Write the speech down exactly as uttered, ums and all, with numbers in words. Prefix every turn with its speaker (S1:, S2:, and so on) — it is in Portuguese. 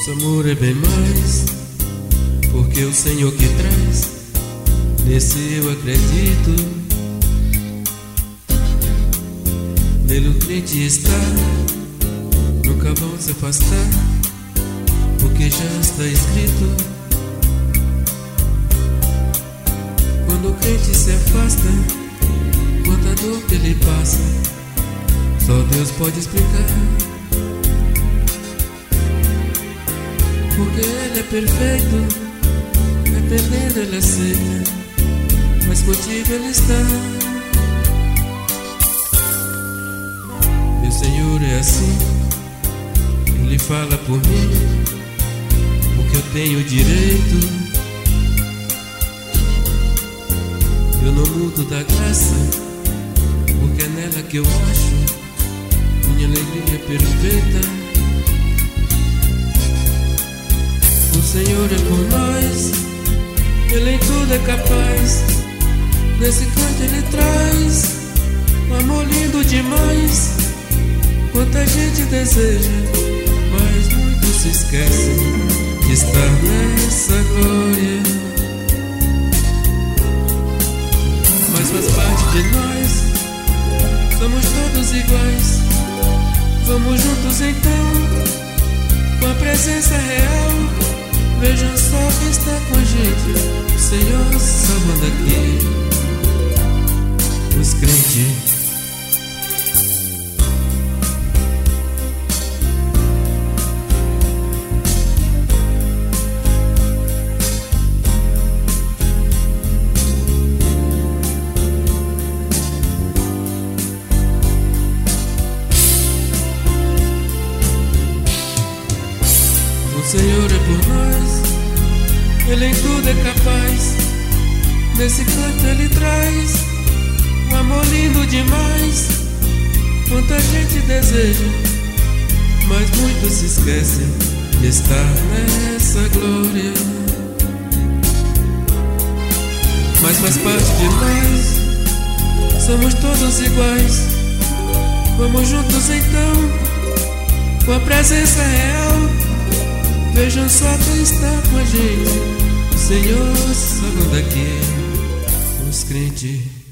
S1: Nosso amor é bem mais, porque o Senhor que traz, nesse eu acredito. Nele o crente está, nunca vão se afastar, porque já está escrito. Quando o crente se afasta, quanta dor que ele passa, só Deus pode explicar. Porque Ele é perfeito, dependendo Ele aceita, mas contigo Ele está. Meu Senhor é assim, Ele fala por mim, porque eu tenho direito. Eu não mudo da graça, porque é nela que eu acho minha alegria perfeita. O Senhor é por nós, Ele em tudo é capaz. Nesse canto Ele traz um amor lindo demais. Quanta gente deseja, mas muitos se esquecem de estar nessa glória. Mas faz parte de nós, somos todos iguais. Vamos juntos então, com a presença real. Vejam só quem está com a gente, o Senhor salvando aqui os crentes. O Senhor é por nós, Ele em tudo é capaz. Nesse canto Ele traz um amor lindo demais. Quanta gente deseja, mas muitos se esquecem de estar nessa glória. Mas faz parte de nós, somos todos iguais. Vamos juntos então, com a presença real. Vejam só quem está com a gente, o Senhor salvando aqui os crentes.